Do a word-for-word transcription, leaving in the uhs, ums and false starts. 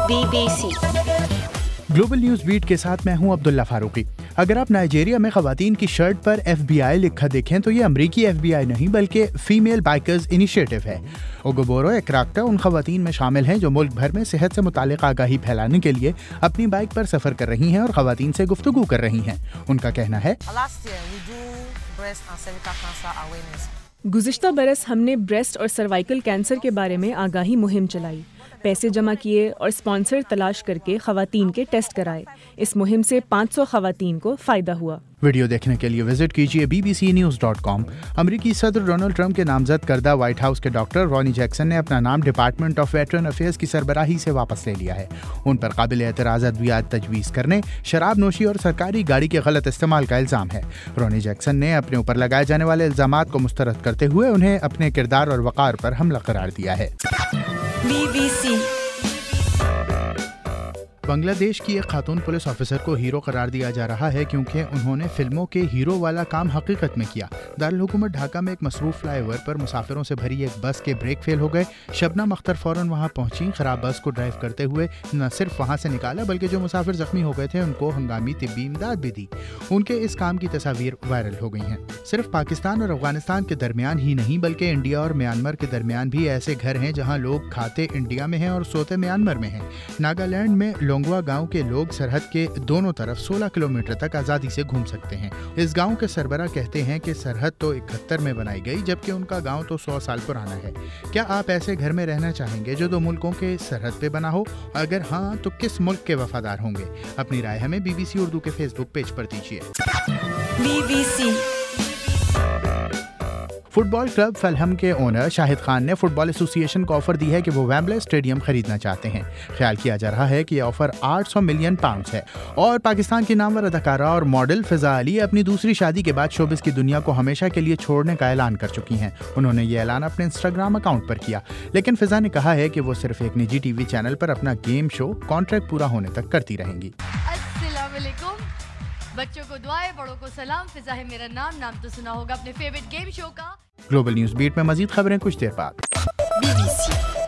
Be B C global news beat کے ساتھ میں ہوں عبداللہ فاروقی۔ اگر آپ نائجیریا میں خواتین کی شرٹ پر ایف بی آئی لکھا دیکھیں تو یہ امریکی ایف بی آئی نہیں بلکہ فیمیل بائکرز انیشیٹو ہے۔ اوگوبورو ایکراکٹا ان خواتین میں شامل ہیں جو ملک بھر میں صحت سے متعلق آگاہی پھیلانے کے لیے اپنی بائک پر سفر کر رہی ہیں اور خواتین سے گفتگو کر رہی ہیں۔ ان کا کہنا ہے گزشتہ برس ہم نے بریسٹ اور سروائیکل کینسر کے بارے میں آگاہی مہم چلائی، پیسے جمع کیے اور اسپانسر تلاش کر کے خواتین کے ٹیسٹ کرائے۔ اس مہم سے پانچ سو خواتین کو فائدہ ہوا۔ ویڈیو دیکھنے کے لیے وزٹ کیجیے B B C news dot com. امریکی صدر ڈونلڈ ٹرمپ کے نامزد کردہ وائٹ ہاؤس کے ڈاکٹر رونی جیکسن نے اپنا نام ڈپارٹمنٹ آف ویٹرن افیئرز کی سربراہی سے واپس لے لیا ہے۔ ان پر قابل اعتراض ادویات تجویز کرنے، شراب نوشی اور سرکاری گاڑی کے غلط استعمال کا الزام ہے۔ رونی جیکسن نے اپنے اوپر لگائے جانے والے الزامات کو مسترد کرتے ہوئے انہیں اپنے کردار اور وقار پر حملہ قرار دیا ہے۔ بی بی سی بنگلہ دیش کی ایک خاتون پولیس آفیسر کو ہیرو قرار دیا جا رہا ہے کیونکہ انہوں نے فلموں کے ہیرو والا کام حقیقت میں کیا۔ دارالحکومت ڈھاکہ میں ایک مصروف فلائی اوور پر مسافروں سے بھری ایک بس کے بریک فیل ہو گئے۔ شبنم اختر فوراً وہاں پہنچی۔ خراب بس کو ڈرائیو کرتے ہوئے نہ صرف وہاں سے نکالا بلکہ جو مسافر زخمی ہو گئے تھے ان کو ہنگامی طبی امداد بھی دی۔ ان کے اس کام کی تصاویر وائرل ہو گئی ہیں۔ صرف پاکستان اور افغانستان کے درمیان ہی نہیں بلکہ انڈیا اور میانمار کے درمیان بھی ایسے گھر ہیں جہاں لوگ کھاتے انڈیا میں ہیں اور سوتے میانمار میں ہیں۔ ناگالینڈ میں لونگوا گاؤں کے لوگ سرحد کے دونوں طرف سولہ کلومیٹر تک آزادی سے گھوم سکتے ہیں۔ اس گاؤں کے سربراہ کہتے ہیں کہ سرحد تو اکہتر میں بنائی گئی جبکہ ان کا گاؤں تو سو سال پرانا ہے۔ کیا آپ ایسے گھر میں رہنا چاہیں گے جو دو ملکوں کے سرحد پہ بنا ہو؟ اگر ہاں تو کس ملک کے وفادار ہوں گے؟ اپنی رائے ہمیں بی بی سی اردو کے فیس بک پیج پر دیجیے۔ B B C football club Fulham کے اونر شاہد خان نے فٹ بال ایسوسی ایشن کو آفر دی ہے کہ وہ ویمبلے اسٹیڈیم خریدنا چاہتے ہیں۔ خیال کیا جا رہا ہے کہ یہ آفر آٹھ سو ملین پاؤنڈز ہے۔ اور پاکستان کی نامور اداکارہ اور ماڈل فضا علی اپنی دوسری شادی کے بعد شوبز کی دنیا کو ہمیشہ کے لیے چھوڑنے کا اعلان کر چکی ہیں۔ انہوں نے یہ اعلان اپنے انسٹاگرام اکاؤنٹ پر کیا، لیکن فضا نے کہا ہے کہ وہ صرف ایک نجی ٹی وی چینل پر اپنا گیم شو کانٹریکٹ پورا ہونے تک کرتی رہیں گی۔ السلام علیکم، بچوں کو دعائیں، بڑوں کو سلام۔ فضا ہے میرا نام، نام تو سنا ہوگا اپنے فیوریٹ گیم شو کا۔ گلوبل نیوز بیٹ میں مزید خبریں کچھ دیر بعد۔ Be B C